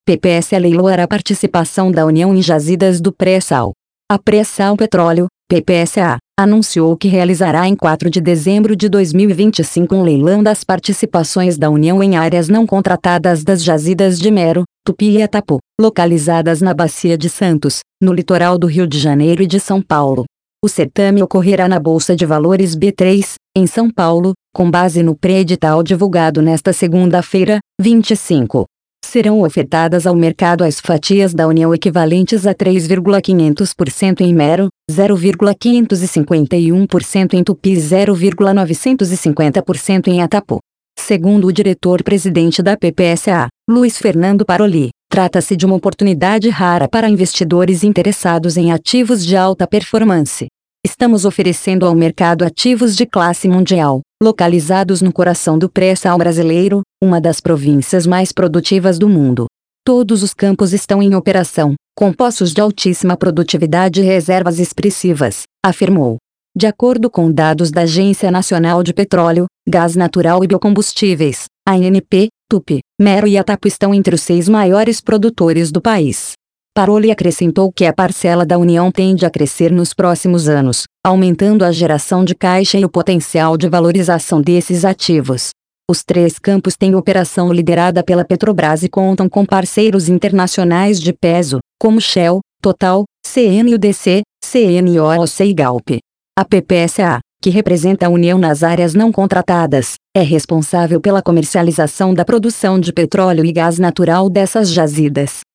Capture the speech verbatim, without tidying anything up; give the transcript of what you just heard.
P P S A leiloará a participação da União em jazidas do pré-sal. A Pré-Sal Petróleo, P P S A, anunciou que realizará em quatro de dezembro de dois mil e vinte e cinco um leilão das participações da União em áreas não contratadas das jazidas de Mero, Tupi e Atapu, localizadas na Bacia de Santos, no litoral do Rio de Janeiro e de São Paulo. O certame ocorrerá na Bolsa de Valores B três, em São Paulo, com base no pré-edital divulgado nesta segunda-feira, vinte e cinco. Serão ofertadas ao mercado as fatias da União equivalentes a três vírgula quinhentos por cento em Mero, zero vírgula quinhentos e cinquenta e um por cento em Tupi e zero vírgula novecentos e cinquenta por cento em Atapu. Segundo o diretor-presidente da P P S A, Luiz Fernando Paroli, trata-se de uma oportunidade rara para investidores interessados em ativos de alta performance. Estamos oferecendo ao mercado ativos de classe mundial, localizados no coração do pré-sal brasileiro, uma das províncias mais produtivas do mundo. Todos os campos estão em operação, com poços de altíssima produtividade e reservas expressivas, afirmou. De acordo com dados da Agência Nacional de Petróleo, Gás Natural e Biocombustíveis, A N P, Tupi, Mero e Atapu estão entre os seis maiores produtores do país. Paroli acrescentou que a parcela da União tende a crescer nos próximos anos, aumentando a geração de caixa e o potencial de valorização desses ativos. Os três campos têm operação liderada pela Petrobras e contam com parceiros internacionais de peso, como Shell, Total, C N U D C, C N O O C e Galp. A P P S A, que representa a União nas áreas não contratadas, é responsável pela comercialização da produção de petróleo e gás natural dessas jazidas.